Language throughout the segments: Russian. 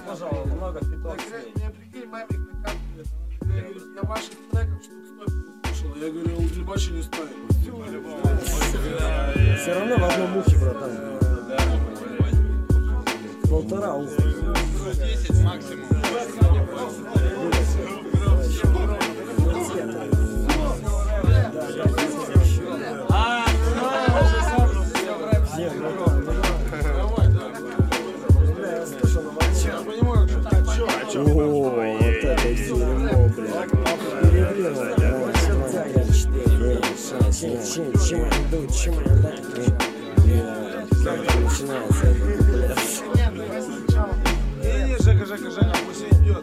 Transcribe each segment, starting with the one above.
пожалуй, много фитов. Мне прикинь, маме накапливает. Я ваших треков штук 100 слушал. Я говорю, ебачи не стоит. Все равно в одном ухе, братан. Полтора уха. 10 максимум. О, вот это дерьмо, блядь. Перегрело. 4, 6, 7, начинается, блядь. Жека, пусть идет.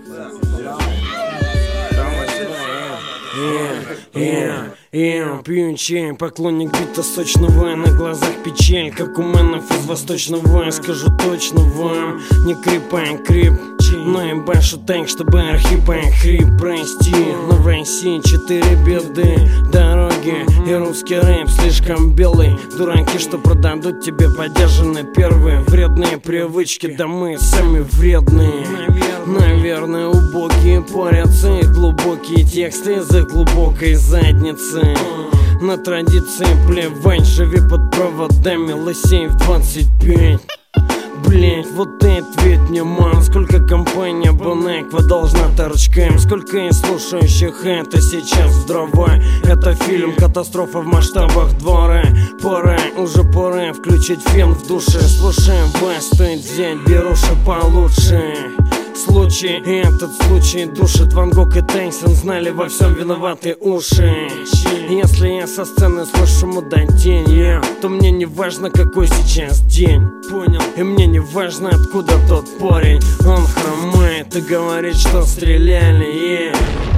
Пью чай, поклонник бита сочного. На глазах печаль, как у мэнов из восточного. Скажу точно вам, не крипай крип, но и башу так, чтобы архипай хрип. Прости, но в России 4 беды: дороги и русский рэп слишком белый. Дураки, что продадут тебе подержанные первые. Вредные привычки, да мы сами вредные. Наверное, убогие порятся и глубокие тексты из-за глубокой задницы. На традиции плевать, живи под проводами лысей в 25. Блять, вот ты ответь мне, ман. Сколько компания Бонеква должна торчкам? Сколько из слушающих это сейчас в дрова? Это фильм «Катастрофа в масштабах двора». Пора включить фен в душе. Слушаем вас, стоит взять беруши получше. Этот случай душит. Ван Гог и Тайсон знали, во всем виноваты уши. Если я со сцены слышу мудатень, то мне не важно, какой сейчас день. Понял? И мне не важно, откуда тот парень. Он хромает и говорит, что стреляли.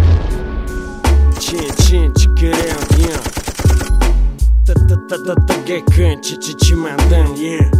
Чикерят, чимадан,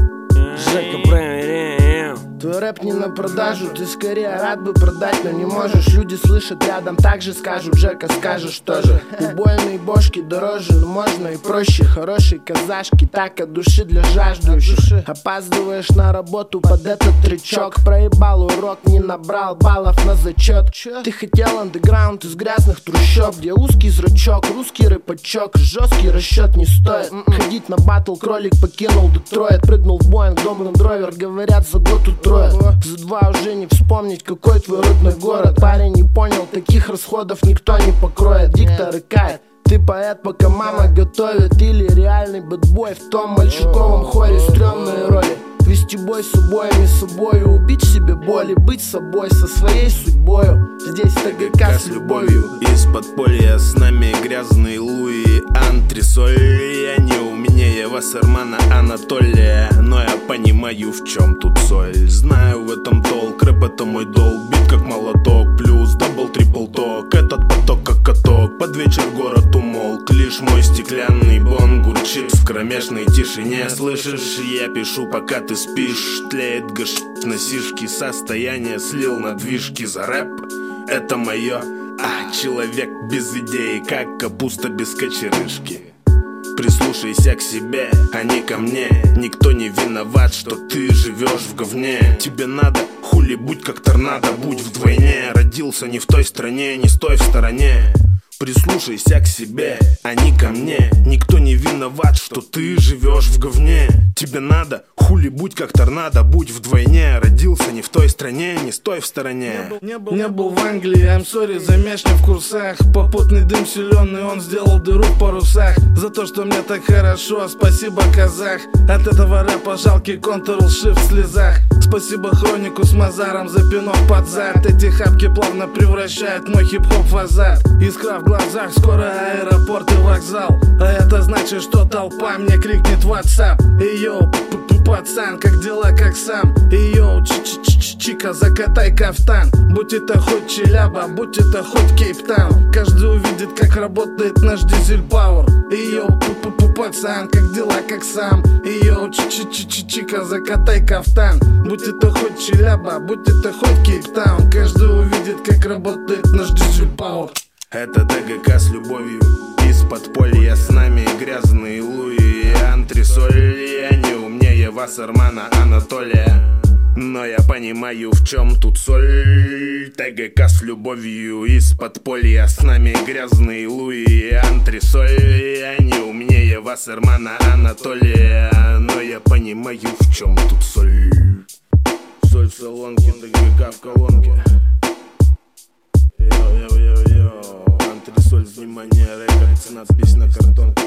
Жека, проверяем. Твой рэп не на продажу, ты скорее рад бы продать, но не можешь. Люди слышат рядом, так же скажут. Жека, скажешь тоже. Убойные бошки дороже, но можно и проще. Хорошие казашки, так от души для жаждущих. Опаздываешь на работу под этот трючок. Проебал урок, не набрал баллов на зачет. Ты хотел андеграунд из грязных трущоб, где узкий зрачок, русский рэпачок. Жесткий расчет не стоит. Ходить на батл, кролик покинул Детройт. Прыгнул в Боинг, дом Лендровер, говорят, за год утроит. За 2 уже не вспомнить, какой твой родной город. Парень не понял, таких расходов никто не покроет. Диктор икает. Ты поэт, пока мама готовит. Или реальный бэтбой в том мальчуковом хоре. Стрёмные роли. Вести бой с убоями, с собою. Убить в себе боли, быть собой, со своей судьбою. Здесь ТГК с любовью. Из подполья с нами грязные Луи Антресоли. Я не умнее Вассермана Анатолия, но я понимаю, в чем тут соль. Знаю в этом толк, рэп это мой долг. Бит как молоток, плюс дабл, трипл ток. Этот поток как каток, под вечер город умолк. Лишь мой стеклянный бон гурчит в кромешной тишине. Слышишь, я пишу, пока ты спишь. Тлеет гаш на сишки, состояние слил на движки за рэп. Это мое, человек без идеи, как капуста без кочерышки. Прислушайся к себе, а не ко мне. Никто не виноват, что ты живешь в говне. Тебе надо, хули, будь как торнадо, будь вдвойне. Родился не в той стране, не стой в стороне. Прислушайся к себе, а не ко мне. Никто не виноват, что ты живешь в говне. Тебе надо, хули, будь как торнадо, будь вдвойне. Родился не в той стране, не стой в стороне. Не был в Англии, I'm sorry, замешь не в курсах. Попутный дым силённый, он сделал дыру в парусах. За то, что мне так хорошо, спасибо, казах. От этого рэпа жалкий Ctrl-Shift в слезах. Спасибо Хронику с Мазаром за пинок под зад. Эти хапки плавно превращают мой хип-хоп в азарт. Искра в глазах, скоро аэропорт и вокзал. А это значит, что толпа мне крикнет в WhatsApp. Эй, йоу, пацан, как дела, как сам? Эй, йоу, чика, закатай кафтан. Будь это хоть Челяба, будь это хоть Кейптаун. Каждый увидит, как работает наш дизель пауэр. Эй, йоу, пацан, как дела, как сам? Эй, йоу, чика, закатай кафтан. Будь это хоть Челяба, будь это хоть Кейптаун. Каждый увидит, как работает наш дизель пауэр. Это ДГК с любовью. Из подполья с нами грязные Луи Антресоли. Я не умнее Вассермана Анатолия, но я понимаю, в чем тут соль. ТГК с любовью из подполья, с нами грязный Луи и антресоль. Я не умнее Вассермана Анатолия, но я понимаю, в чем тут соль. Соль в салонке, ТГК в колонке. Йо-йо-йо-йо, антресоль, внимание, рекордс, надпись на картонке.